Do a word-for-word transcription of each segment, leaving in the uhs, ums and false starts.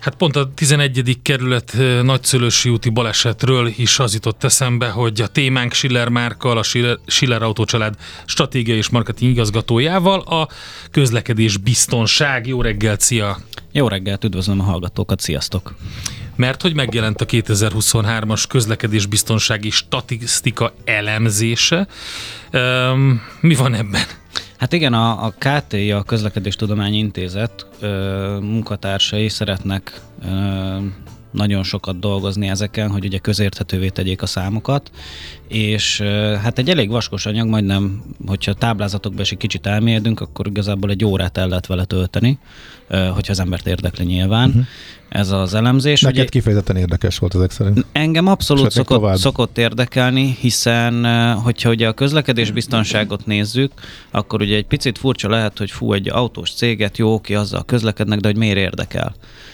Hát pont a tizenegyedik kerület Nagyszülősi úti balesetről is az jutott eszembe, hogy a témánk Schiller Márkkal, a Schiller, Schiller Autócsalád stratégiai és marketing igazgatójával a közlekedés biztonság. Jó reggelt, szia! Jó reggelt, üdvözlöm a hallgatókat, sziasztok! Mert hogy megjelent a kétezer-huszonhármas közlekedésbiztonsági statisztika elemzése. Um, mi van ebben? Hát igen, a, a ká té i, a Közlekedéstudományi Intézet ö, munkatársai szeretnek ö, nagyon sokat dolgozni ezeken, hogy ugye közérthetővé tegyék a számokat, és hát egy elég vaskos anyag, majdnem, hogyha táblázatokba is egy kicsit elmélyedünk, akkor igazából egy órát el lehet vele tölteni, hogyha az embert érdekli nyilván. Uh-huh. Ez az elemzés. Neked ugye, kifejezetten érdekes volt ezek szerint. Engem abszolút szokott, szokott érdekelni, hiszen hogyha ugye a közlekedésbiztonságot nézzük, akkor ugye egy picit furcsa lehet, hogy fú, egy autós céget, jó, ki azzal közlekednek, de hogy miért érdekel.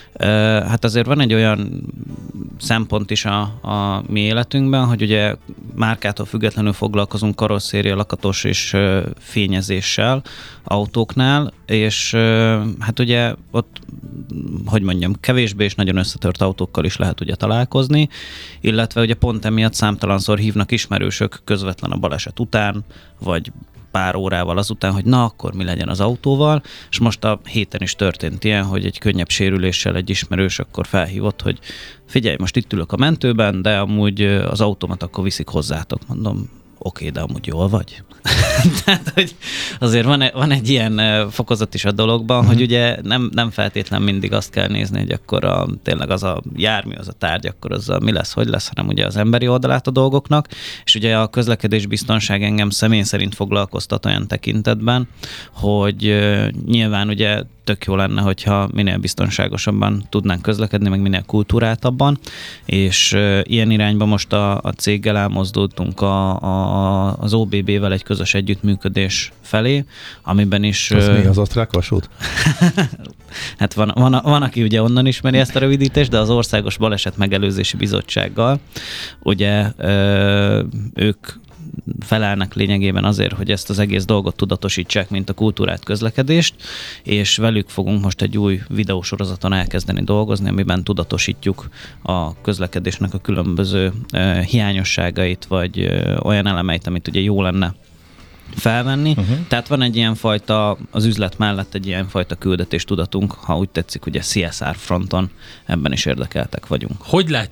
Hát azért van egy olyan szempont is a, a mi életünkben, hogy ugye márkától függetlenül foglalkozunk karosszéria, lakatos és fényezéssel autóknál, és hát ugye ott, hogy mondjam, kevésbé és nagyon összetört autókkal is lehet ugye találkozni, illetve ugye pont emiatt számtalanszor hívnak ismerősök közvetlen a baleset után, vagy pár órával azután, hogy na, akkor mi legyen az autóval, és most a héten is történt ilyen, hogy egy könnyebb sérüléssel egy ismerős akkor felhívott, hogy figyelj, most itt ülök a mentőben, de amúgy az autómat akkor viszik hozzátok. Mondom, oké, de amúgy jól vagy. Tehát, hogy azért van, van egy ilyen fokozat is a dologban, uh-huh. hogy ugye nem, nem feltétlen mindig azt kell nézni, hogy akkor a, tényleg az a jármű, az a tárgy, akkor az a mi lesz, hogy lesz, hanem ugye az emberi oldalát a dolgoknak, és ugye a közlekedésbiztonság engem személy szerint foglalkoztat olyan tekintetben, hogy uh, nyilván ugye tök jó lenne, hogyha minél biztonságosabban tudnánk közlekedni, meg minél kultúráltabban, és uh, ilyen irányba most a, a céggel elmozdultunk a, a, az o bé bé-vel egy közös együttműködés felé, amiben is... Az uh, mi, az osztrák vasút? Hát van, van, van, aki ugye onnan ismeri ezt a rövidítést, de az Országos Baleset Megelőzési Bizottsággal, ugye uh, ők felelnek lényegében azért, hogy ezt az egész dolgot tudatosítsák, mint a kultúrát, közlekedést, és velük fogunk most egy új videósorozaton elkezdeni dolgozni, amiben tudatosítjuk a közlekedésnek a különböző uh, hiányosságait, vagy uh, olyan elemeit, amit ugye jó lenne felvenni. Uh-huh. Tehát van egy ilyen fajta, az üzlet mellett egy ilyen fajta küldetéstudatunk, ha úgy tetszik, ugye cé es er fronton ebben is érdekeltek vagyunk. Hogy lát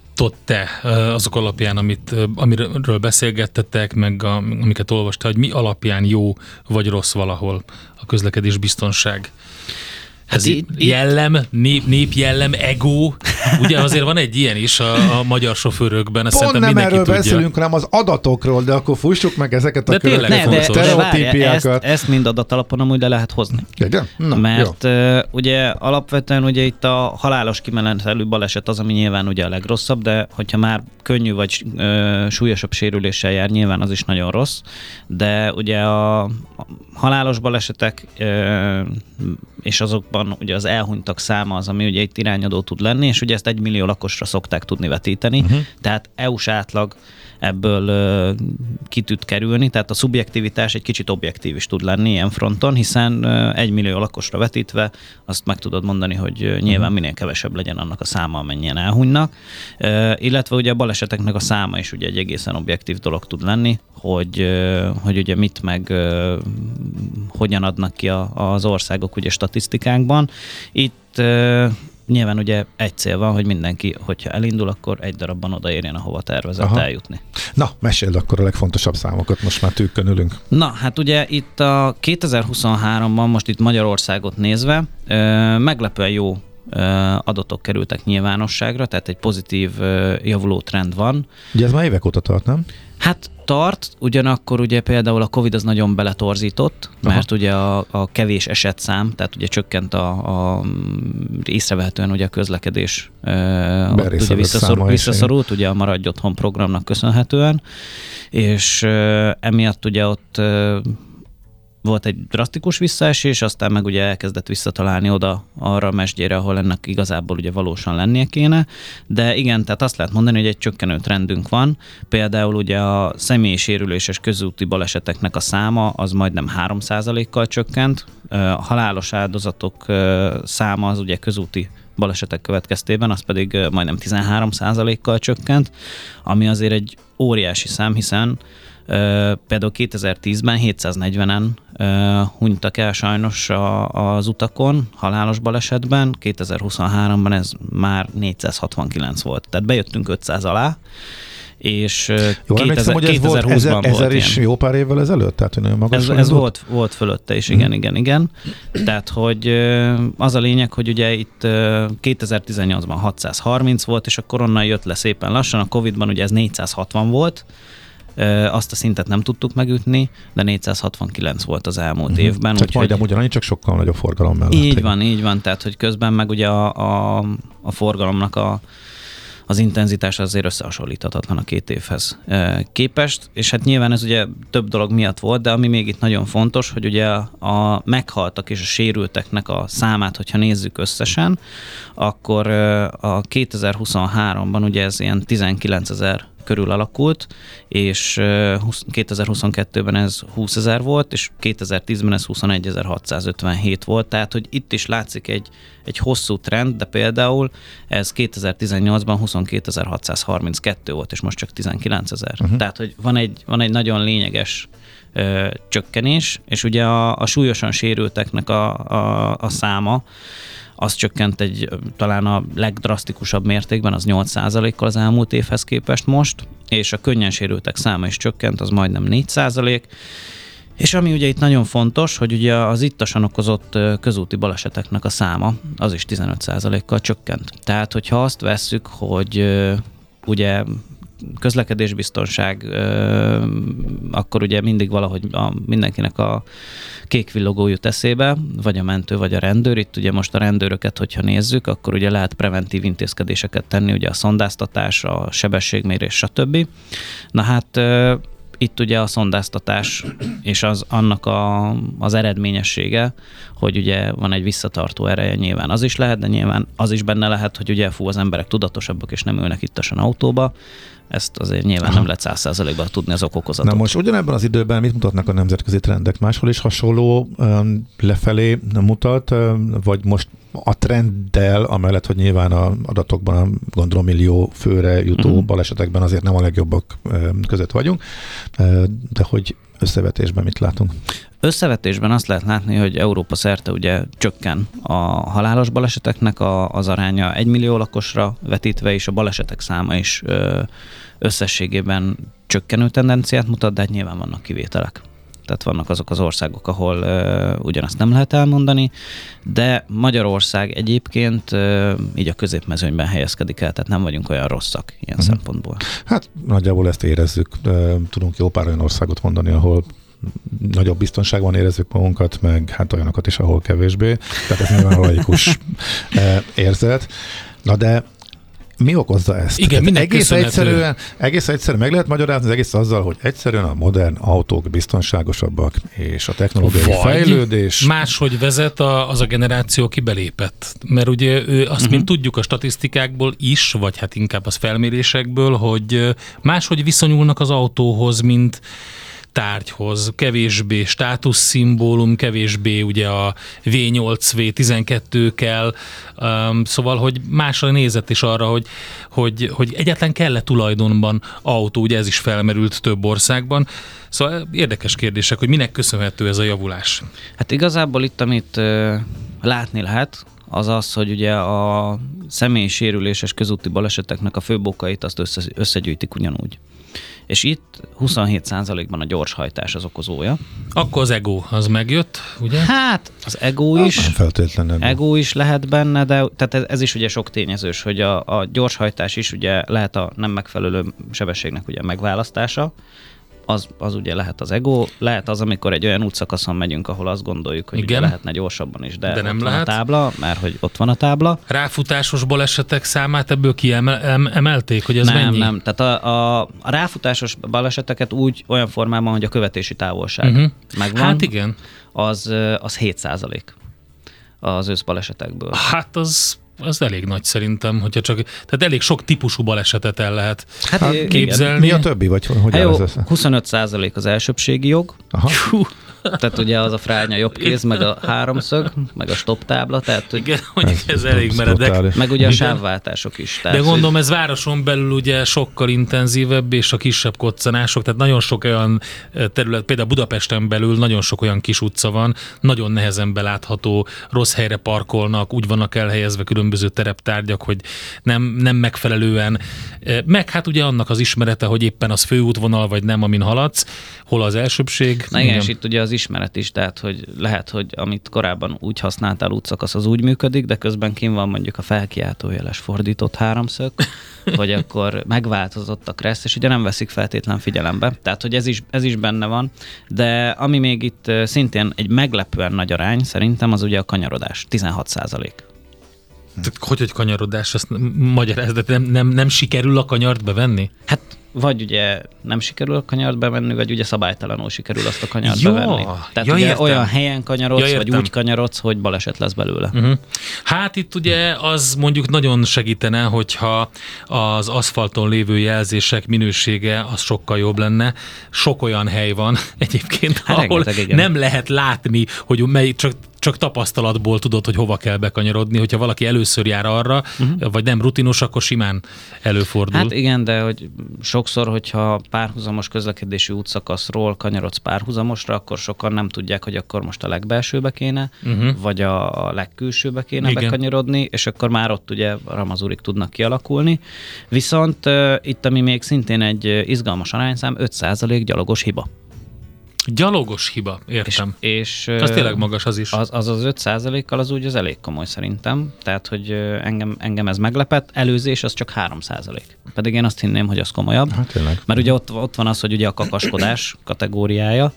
te azok alapján, amit, amiről beszélgettetek, meg a, amiket olvastál, hogy mi alapján jó vagy rossz valahol a közlekedés biztonság? Hát ez itt, jellem, nép, népjellem, ego, ugye azért van egy ilyen is a, a magyar sofőrökben, ezt pont szerintem nem mindenki erről tudja. beszélünk, hanem az adatokról, de akkor fussuk meg ezeket a de következő sztereotípiákat. Ezt, ezt mind adatalapon amúgy le lehet hozni. Igen? Na, mert uh, ugye alapvetően ugye itt a halálos kimenetelű baleset az, ami nyilván ugye a legrosszabb, de hogyha már könnyű vagy uh, súlyosabb sérüléssel jár, nyilván az is nagyon rossz, de ugye a halálos balesetek uh, és azokban ugye az elhunytak száma az, ami ugye itt irányadó tud lenni, és ugye ezt egy millió lakosra szokták tudni vetíteni, uh-huh. tehát é u-s átlag ebből uh, ki tud kerülni, tehát a szubjektivitás egy kicsit objektív is tud lenni ilyen fronton, hiszen uh, egy millió lakosra vetítve azt meg tudod mondani, hogy uh, nyilván minél kevesebb legyen annak a száma, amennyien elhunynak, uh, illetve ugye a baleseteknek a száma is ugye egy egészen objektív dolog tud lenni, hogy, uh, hogy ugye mit meg uh, hogyan adnak ki a, az országok ugye statisztikákban. Itt uh, nyilván ugye egy cél van, hogy mindenki, hogyha elindul, akkor egy darabban odaérjen, ahova tervezett Aha. eljutni. Na, meséld akkor a legfontosabb számokat, most már tűkkön ülünk. Na, hát ugye itt a kétezer-huszonháromban, most itt Magyarországot nézve, meglepően jó adatok kerültek nyilvánosságra, tehát egy pozitív javuló trend van. Ugye ez már évek óta tart, nem? Hát tart, ugyanakkor ugye például a Covid az nagyon beletorzított, Aha. mert ugye a, a kevés esetszám, tehát ugye csökkent a, a észrevehetően ugye a közlekedés ott ugye visszaszor, visszaszorult, ugye a Maradj Otthon programnak köszönhetően, és emiatt ugye ott volt egy drasztikus visszaesés, aztán meg ugye elkezdett visszatalálni oda arra a mesdjére, ahol ennek igazából ugye valósan lennie kéne, de igen, tehát azt lehet mondani, hogy egy csökkenő trendünk van. Például ugye a személyi sérüléses közúti baleseteknek a száma az majdnem három százalékkal csökkent, a halálos áldozatok száma az ugye közúti balesetek következtében, az pedig majdnem tizenhárom százalékkal csökkent, ami azért egy óriási szám, hiszen Uh, például kétezer-tízben hétszáznegyvenen uh, hunytak el sajnos a, az utakon halálos balesetben, kétezer-huszonháromban ez már négyszázhatvankilenc volt, tehát bejöttünk ötszáz alá, és Jól emlékszem, hogy ez volt ezer, ezer is jó pár évvel ezelőtt? Tehát, nagyon magas ez ez volt, volt fölötte is, igen, hmm. igen, igen. Tehát, hogy az a lényeg, hogy ugye itt kétezer-tizennyolcban hatszázharminc volt, és akkor onnan jött le szépen lassan, a Covidban ugye ez négyszázhatvan volt, azt a szintet nem tudtuk megütni, de négyszázhatvankilenc volt az elmúlt uh-huh. évben. Tehát majdnem ugyanannyi, csak sokkal nagyobb forgalom mellett. Így van, így van, tehát hogy közben meg ugye a, a, a forgalomnak a, az intenzitás azért összehasonlíthatatlan a két évhez képest, és hát nyilván ez ugye több dolog miatt volt, de ami még itt nagyon fontos, hogy ugye a meghaltak és a sérülteknek a számát, hogyha nézzük összesen, akkor a kétezer-huszonháromban ugye ez ilyen tizenkilencezer körül alakult, és kétezer-huszonkettőben ez húszezer volt, és kétezer-tízben ez huszonegyezer-hatszázötvenhét volt, tehát hogy itt is látszik egy, egy hosszú trend, de például ez kétezer-tizennyolcban huszonkétezer-hatszázharminckettő volt, és most csak tizenkilencezer. Uh-huh. Tehát, hogy van egy, van egy nagyon lényeges ö, csökkenés, és ugye a, a súlyosan sérülteknek a, a, a száma, az csökkent egy talán a legdrasztikusabb mértékben, az nyolc százalékkal az elmúlt évhez képest most, és a könnyen sérültek száma is csökkent, az majdnem négy százalék. És ami ugye itt nagyon fontos, hogy ugye az ittasan okozott közúti baleseteknek a száma, az is tizenöt százalékkal csökkent. Tehát, hogyha azt vesszük, hogy ugye közlekedésbiztonság, akkor ugye mindig valahogy a, mindenkinek a kék villogó jut eszébe, vagy a mentő, vagy a rendőr. Itt ugye most a rendőröket, hogyha nézzük, akkor ugye lehet preventív intézkedéseket tenni, ugye a szondáztatás, a sebességmérés, stb. Na hát itt ugye a szondáztatás és az, annak a, az eredményessége, hogy ugye van egy visszatartó ereje, nyilván az is lehet, de nyilván az is benne lehet, hogy ugye fú, az emberek tudatosabbak és nem ülnek ittasan autóba. Ezt azért nyilván Aha. nem lehet száz százalékban tudni az okokozatot. Na most ugyanebben az időben mit mutatnak a nemzetközi trendek? Máshol is hasonló um, lefelé mutat, um, vagy most a trenddel, amellett, hogy nyilván az adatokban gondolom millió főre jutó uh-huh. balesetekben azért nem a legjobbak um, között vagyunk, uh, de hogy összevetésben mit látunk? Összevetésben azt lehet látni, hogy Európa szerte ugye csökken a halálos baleseteknek a, az aránya egy millió lakosra vetítve, és a balesetek száma is ö, összességében csökkenő tendenciát mutat, de hát nyilván vannak kivételek. Tehát vannak azok az országok, ahol ö, ugyanazt nem lehet elmondani, de Magyarország egyébként ö, így a középmezőnyben helyezkedik el, tehát nem vagyunk olyan rosszak ilyen uh-huh. szempontból. Hát nagyjából ezt érezzük. Tudunk jó pár olyan országot mondani, ahol nagyobb biztonságban érezzük magunkat, meg hát olyanokat is, ahol kevésbé. Tehát ez nyilván laikus érzet. Na de mi okozza ezt? Igen, egész egyszerűen, egész egyszerűen meg lehet magyarázni az egész azzal, hogy egyszerűen a modern autók biztonságosabbak, és a technológiai Vagy fejlődés. Máshogy vezet a, az a generáció, aki belépett. Mert ugye ő azt, uh-huh. mint tudjuk a statisztikákból is, vagy hát inkább az felmérésekből, hogy máshogy viszonyulnak az autóhoz, mint tárgyhoz, kevésbé státuszszimbólum, kevésbé ugye a vé nyolc, vé tizenkettő kell, um, szóval, hogy másra nézett is arra, hogy, hogy, hogy egyáltalán kell-e tulajdonban autó, ugye ez is felmerült több országban. Szóval érdekes kérdések, hogy minek köszönhető ez a javulás. Hát igazából itt, amit uh, látni lehet, az az, hogy ugye a személyi sérüléses közúti baleseteknek a főbb okait azt össze, összegyűjtik ugyanúgy. És itt huszonhét százalékban a gyorshajtás az okozója. Akkor az ego az megjött, ugye? Hát az ego is, nem feltétlenül. ego is lehet benne, de tehát ez, ez is ugye sok tényezős, hogy a, a gyorshajtás is ugye lehet a nem megfelelő sebességnek ugye megválasztása, az, az ugye lehet az ego, lehet az, amikor egy olyan útszakaszon megyünk, ahol azt gondoljuk, hogy ugye lehetne gyorsabban is, de, de nem ott lehet. Van a tábla, mert hogy ott van a tábla. Ráfutásos balesetek számát ebből kiemelték, hogy ez nem, mennyi? Nem, nem. Tehát a, a, a ráfutásos baleseteket úgy olyan formában, hogy a követési távolság uh-huh. megvan. Hát igen. Az, az hét százalék az összbalesetekből. Hát az... az elég nagy szerintem, hogyha csak, tehát elég sok típusú balesetet el lehet hát, hát, képzelni. Mi a többi, vagy hogy hát jó, huszonöt százalék az elsőbbségi jog. Aha. Tehát ugye az a fránya jobb kéz, meg a háromszög, meg a stop tábla, tehát hogy... Igen, hogy ez, ez elég meredek. Meg ugye a sávváltások is. Tehát, de gondolom ez városon belül ugye sokkal intenzívebb, és a kisebb koccanások, tehát nagyon sok olyan terület, például Budapesten belül nagyon sok olyan kis utca van, nagyon nehezen belátható, rossz helyre parkolnak, úgy vannak elhelyezve különböző tereptárgyak, hogy nem, nem megfelelően. Meg hát ugye annak az ismerete, hogy éppen az főútvonal, vagy nem, amin haladsz, hol az elsőbség. Na igen, és itt ugye az ismeret is, tehát hogy lehet, hogy amit korábban úgy használtál útszakasz, az úgy működik, de közben kint van mondjuk a felkiáltójeles fordított háromszög, hogy akkor megváltozott a kressz, és ugye nem veszik feltétlen figyelembe. Tehát, hogy ez is, ez is benne van, de ami még itt szintén egy meglepően nagy arány, szerintem az ugye a kanyarodás, tizenhat százalék. Hogy egy kanyarodás, azt magyaráz, de nem, nem, nem sikerül a kanyart bevenni? Hát vagy ugye nem sikerül a kanyart bevenni, vagy ugye szabálytalanul sikerül azt a kanyart ja, bevenni. Tehát ja, ugye értem. olyan helyen kanyarodsz, ja, vagy úgy kanyarodsz, hogy baleset lesz belőle. Uh-huh. Hát itt ugye az mondjuk nagyon segítene, hogyha az aszfalton lévő jelzések minősége az sokkal jobb lenne. Sok olyan hely van egyébként, hát ahol rengeteg, nem lehet látni, hogy mely, csak csak tapasztalatból tudod, hogy hova kell bekanyarodni, hogyha valaki először jár arra, uh-huh. vagy nem rutinos, akkor simán előfordul. Hát igen, de hogy sokszor, hogyha párhuzamos közlekedési útszakaszról kanyarodsz párhuzamosra, akkor sokan nem tudják, hogy akkor most a legbelsőbe kéne, uh-huh. vagy a legkülsőbe kéne igen. bekanyarodni, és akkor már ott ugye ramazurik tudnak kialakulni. Viszont uh, itt, ami még szintén egy izgalmas arányszám, öt százalék gyalogos hiba. Gyalogos hiba, értem. És, és az tényleg magas az is. Az az, az öt százalékkal az úgy az elég komoly szerintem. Tehát, hogy engem, engem ez meglepett. Előzés az csak három százalék. Pedig én azt hinném, hogy az komolyabb. Hát tényleg. Mert ugye ott, ott van az, hogy ugye a kakaskodás kategóriája.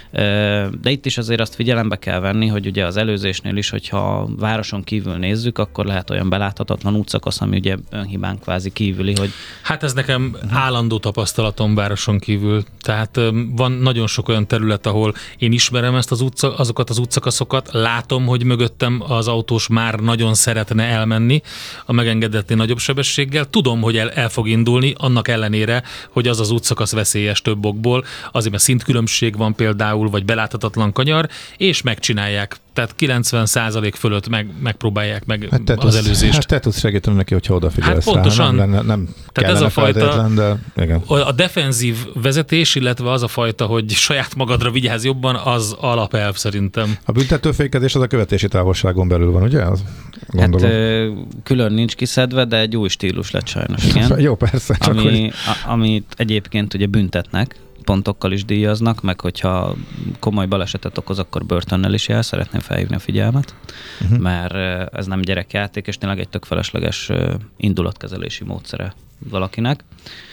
De itt is azért azt figyelembe kell venni, hogy ugye az előzésnél is, hogyha városon kívül nézzük, akkor lehet olyan beláthatatlan útszakasz, ami ugye önhibán kvázi kívüli, hogy... Hát ez nekem állandó tapasztalatom városon kívül. Tehát van nagyon sok olyan terület, ahol én ismerem ezt az utca, azokat az útszakaszokat, látom, hogy mögöttem az autós már nagyon szeretne elmenni a megengedetté nagyobb sebességgel. Tudom, hogy el, el fog indulni, annak ellenére, hogy az az útszakasz veszélyes több okból, azért mert szintkülönbség van például, vagy beláthatatlan kanyar, és megcsinálják. Tehát kilencven százalék fölött meg, megpróbálják meg hát az tudsz, előzést. Hát te tudsz segíteni neki, hogyha odafigyelsz hát pontosan, rá. Nem, nem tehát ez a fajta, de igen. A defenzív vezetés, illetve az a fajta, hogy saját magadra vigyázz jobban, az alapelv szerintem. A büntetőfékezés az a követési távolságon belül van, ugye? Az, hát ö, külön nincs kiszedve, de egy új stílus lett sajnos, igen. Jó, persze. Csak ami, hogy... a, amit egyébként ugye büntetnek, pontokkal is díjaznak, meg hogyha komoly balesetet okoz, akkor börtönnel is jár, szeretném felhívni a figyelmet, uh-huh. mert ez nem gyerekjáték, és tényleg egy tök felesleges indulatkezelési módszere valakinek.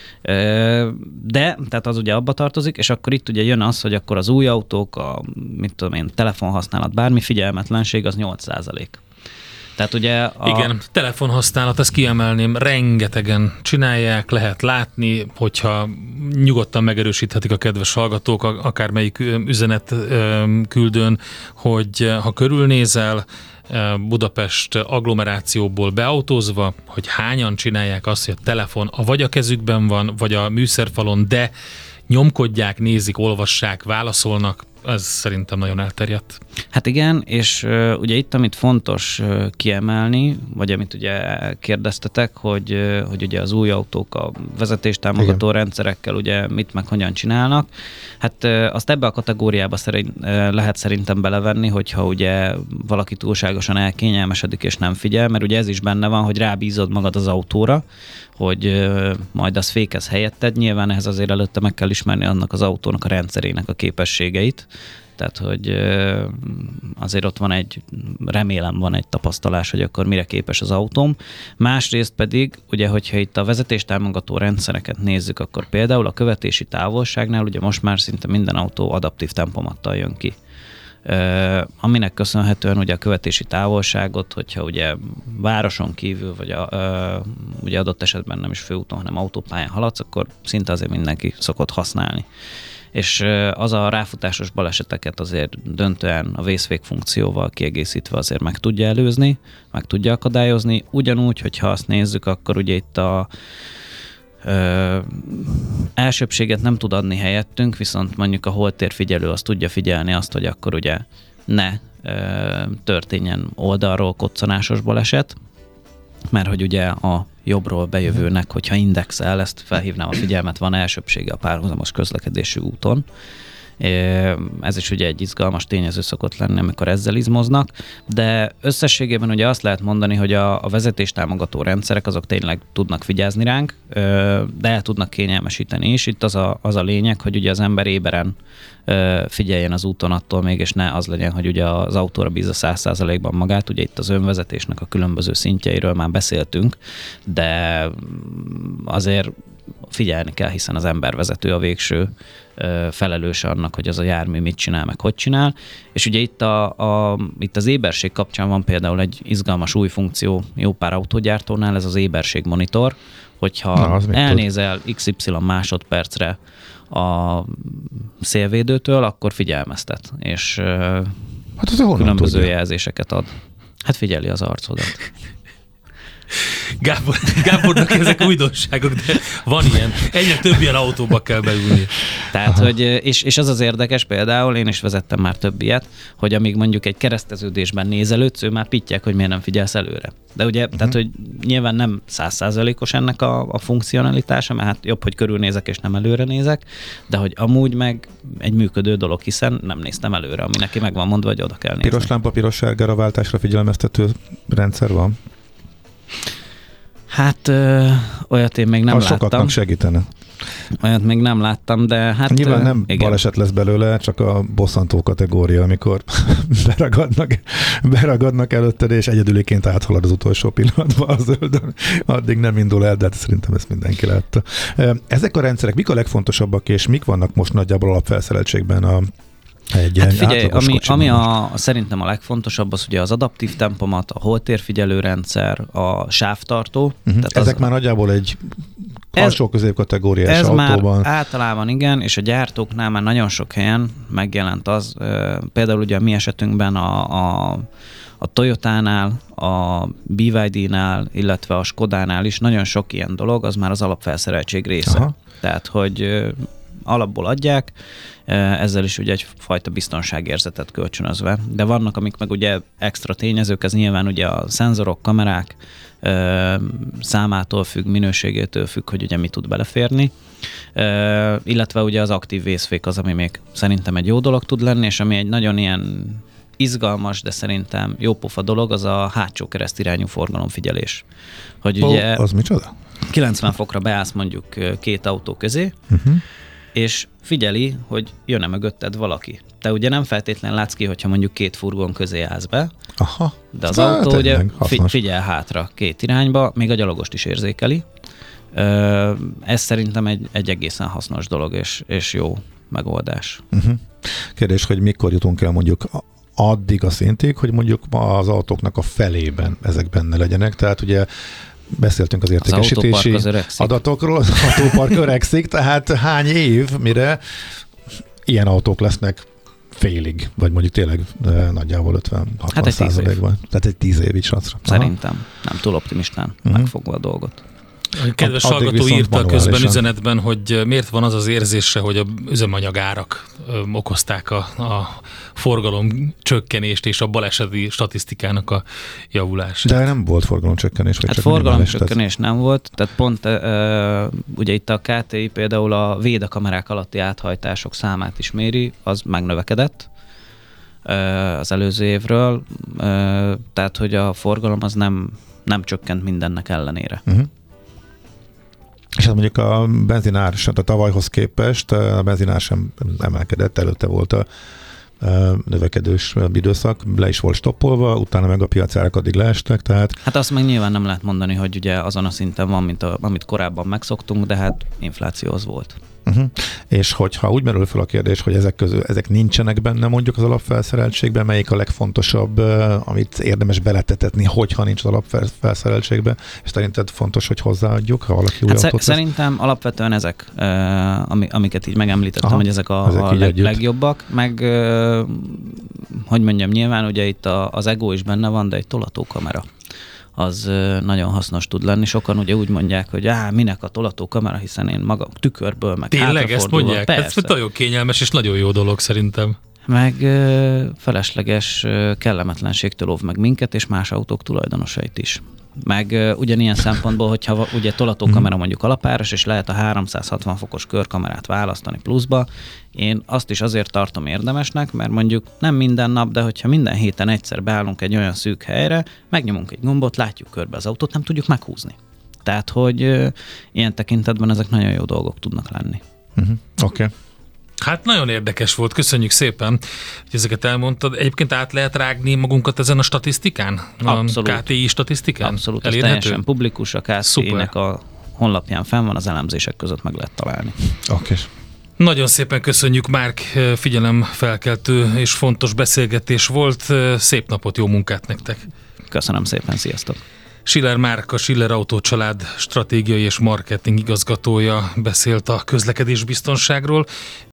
De, tehát az ugye abba tartozik, és akkor itt ugye jön az, hogy akkor az új autók, a mit tudom én, telefonhasználat, bármi figyelmetlenség, az nyolc százalék. Tehát ugye a... Igen, telefonhasználat, ezt kiemelném, rengetegen csinálják, lehet látni, hogyha nyugodtan megerősíthetik a kedves hallgatók, akármelyik üzenet küldőn, hogy ha körülnézel Budapest agglomerációból beautózva, hogy hányan csinálják azt, hogy a telefon vagy a kezükben van, vagy a műszerfalon, de nyomkodják, nézik, olvassák, válaszolnak, ez szerintem nagyon elterjedt. Hát igen, és uh, ugye itt, amit fontos uh, kiemelni, vagy amit ugye kérdeztetek, hogy, uh, hogy ugye az új autók a vezetéstámogató igen. rendszerekkel ugye mit meg hogyan csinálnak. Hát uh, azt ebbe a kategóriába szerint, uh, lehet szerintem belevenni, hogyha ugye valaki túlságosan elkényelmesedik és nem figyel, mert ugye ez is benne van, hogy rábízod magad az autóra, hogy uh, majd az fékez helyetted. Nyilván ehhez azért előtte meg kell ismerni annak az autónak a rendszerének a képességeit. Tehát, hogy uh, azért ott van egy, remélem van egy tapasztalás, hogy akkor mire képes az autóm. Másrészt pedig, ugye, hogyha itt a vezetéstámogató rendszereket nézzük, akkor például a követési távolságnál ugye most már szinte minden autó adaptív tempomattal jön ki. Uh, aminek köszönhetően ugye a követési távolságot, hogyha ugye városon kívül, vagy a, uh, ugye adott esetben nem is főúton, hanem autópályán haladsz, akkor szinte azért mindenki szokott használni. És uh, az a ráfutásos baleseteket azért döntően a vészfék funkcióval kiegészítve azért meg tudja előzni, meg tudja akadályozni. Ugyanúgy, hogyha azt nézzük, akkor ugye itt a Ö, elsőbséget nem tud adni helyettünk, viszont mondjuk a holtérfigyelő azt tudja figyelni azt, hogy akkor ugye ne ö, történjen oldalról koccanásos baleset, mert hogy ugye a jobbról bejövőnek, hogyha indexel, ezt felhívnám a figyelmet, van elsőbsége a párhuzamos közlekedésű úton. Ez is ugye egy izgalmas tényező szokott lenni, amikor ezzel izmoznak, de összességében ugye azt lehet mondani, hogy a, a vezetéstámogató rendszerek azok tényleg tudnak vigyázni ránk, de el tudnak kényelmesíteni is. Itt az a, az a lényeg, hogy ugye az ember éberen figyeljen az úton attól még, és ne az legyen, hogy ugye az autóra bízza száz százalékban magát. Ugye itt az önvezetésnek a különböző szintjeiről már beszéltünk, de azért figyelni kell, hiszen az embervezető a végső felelős annak, hogy az a jármű mit csinál, meg hogy csinál. És ugye itt, a, a, itt az éberség kapcsán van például egy izgalmas új funkció jó pár autógyártónál, ez az éberségmonitor, hogyha Na, elnézel iksz ipszilon másodpercre a szélvédőtől, akkor figyelmeztet, és hát különböző tudja? jelzéseket ad. Hát figyeli az arcodat. Gábor, Gábornak ezek újdonságok, de van ilyen. Egyre több ilyen autóba kell beülni. Tehát, hogy, és, és az az érdekes például, én is vezettem már több ilyet, hogy amíg mondjuk egy kereszteződésben nézelődsz, ő már pittyek, hogy miért nem figyelsz előre. De ugye, uh-huh. tehát, hogy nyilván nem száz százalékos ennek a, a funkcionalitása, mert hát jobb, hogy körülnézek és nem előre nézek, de hogy amúgy meg egy működő dolog, hiszen nem néztem előre, ami neki meg van mondva, hogy oda kell nézni. Piros lámpa, piros sárgára váltásra figyelmeztető rendszer van? Hát ö, olyat én még nem a láttam. Sokaknak segítene. Olyat még nem láttam, de hát... Nyilván nem igen. baleset lesz belőle, csak a bosszantó kategória, amikor beragadnak, beragadnak előtted, és egyedüliként áthalad az utolsó pillanatban a zöldön. Addig nem indul el, de hát szerintem ezt mindenki látta. Ezek a rendszerek mik a legfontosabbak, és mik vannak most nagyjából alapfelszereltségben a Egy hát figyelj, ami, ami a, szerintem a legfontosabb, az ugye az adaptív tempomat, a holtérfigyelő rendszer, a sávtartó. Uh-huh. Tehát Ezek az, már nagyjából egy alsó középkategóriás ez autóban. Már általában igen, és a gyártóknál már nagyon sok helyen megjelent az, például ugye a mi esetünkben a, a, a Toyotánál, a bé vé dé-nál, illetve a Skodánál is nagyon sok ilyen dolog, az már az alapfelszereltség része. Aha. Tehát, hogy alapból adják, ezzel is ugye egyfajta biztonságérzetet kölcsönözve. De vannak, amik meg ugye extra tényezők, ez nyilván ugye a szenzorok, kamerák számától függ, minőségétől függ, hogy ugye mi tud beleférni. Illetve ugye az aktív vészfék az, ami még szerintem egy jó dolog tud lenni, és ami egy nagyon ilyen izgalmas, de szerintem jópofa dolog, az a hátsó keresztirányú forgalomfigyelés. Hogy oh, ugye az micsoda? kilencven fokra beállsz mondjuk két autó közé, uh-huh. és figyeli, hogy jön-e mögötted valaki. Te ugye nem feltétlenül látsz ki, hogyha mondjuk két furgon közé állsz be, Aha. de az hát autó ugye fi- figyel hátra két irányba, még a gyalogost is érzékeli. Ez szerintem egy, egy egészen hasznos dolog, és, és jó megoldás. Uh-huh. Kérdés, hogy mikor jutunk el mondjuk addig a szintig, hogy mondjuk az autóknak a felében ezek benne legyenek, tehát ugye beszéltünk az értékesítési az adatokról, az autópark öregszik, tehát hány év, mire ilyen autók lesznek félig, vagy mondjuk tényleg nagyjából ötven-hatvan hát százalékban. Tehát egy tíz év is azra. Szerintem. Nem túl optimistán uh-huh. megfogva a dolgot. A kedves Ad, hallgató írta közben üzenetben, hogy miért van az az érzése, hogy a üzemanyagárak okozták a, a forgalom csökkenést és a baleseti statisztikának a javulását. De nem volt forgalomcsökkenés. Vagy hát csak forgalomcsökkenés nem volt, tehát pont uh, ugye itt a ká té i például a védakamerák alatti áthajtások számát is méri, az megnövekedett uh, az előző évről, uh, tehát hogy a forgalom az nem, nem csökkent mindennek ellenére. Uh-huh. És hát mondjuk a benzinár, a tavalyhoz képest a benzinár sem emelkedett, előtte volt a növekedős időszak, le is volt stoppolva, utána meg a piacárak addig leestek, tehát... Hát azt meg nyilván nem lehet mondani, hogy ugye azon a szinten van, mint a, amit korábban megszoktunk, de hát infláció az volt. Uh-huh. És hogyha úgy merül fel a kérdés, hogy ezek közül ezek nincsenek benne mondjuk az alapfelszereltségben, melyik a legfontosabb, amit érdemes beletetetni, hogyha nincs az alapfelszereltségben, és szerinted fontos, hogy hozzáadjuk, ha valaki új hát autót Szerintem lesz? Alapvetően ezek, amiket így megemlítettem, Aha, hogy ezek a, ezek a leg, legjobbak, meg hogy mondjam, nyilván ugye itt a, az ego is benne van, de egy tolatókamera az nagyon hasznos tud lenni. Sokan ugye úgy mondják, hogy á, minek a tolatókamera, hiszen én magam tükörből, meg tényleg ezt mondják? Persze. Ez nagyon kényelmes és nagyon jó dolog szerintem. Meg ö, felesleges ö, kellemetlenségtől óv meg minket, és más autók tulajdonosait is. Meg ö, ugyanilyen szempontból, hogyha ugye tolatókamera mondjuk alapáras, és lehet a háromszázhatvan fokos körkamerát választani pluszba, én azt is azért tartom érdemesnek, mert mondjuk nem minden nap, de hogyha minden héten egyszer beállunk egy olyan szűk helyre, megnyomunk egy gombot, látjuk körbe az autót, nem tudjuk meghúzni. Tehát, hogy ö, ilyen tekintetben ezek nagyon jó dolgok tudnak lenni. Uh-huh. Oké. Okay. Hát nagyon érdekes volt, köszönjük szépen, hogy ezeket elmondtad. Egyébként át lehet rágni magunkat ezen a statisztikán? Abszolút. A ká té i statisztikán? Abszolút, ez teljesen publikus, a ká té i-nek a honlapján fenn van, az elemzések között meg lehet találni. Oké. Okay. Nagyon szépen köszönjük, Márk, figyelemfelkeltő és fontos beszélgetés volt. Szép napot, jó munkát nektek! Köszönöm szépen, sziasztok! Schiller Márk, a Schiller Autó család stratégiai és marketing igazgatója beszélt a közlekedésbiztonságról.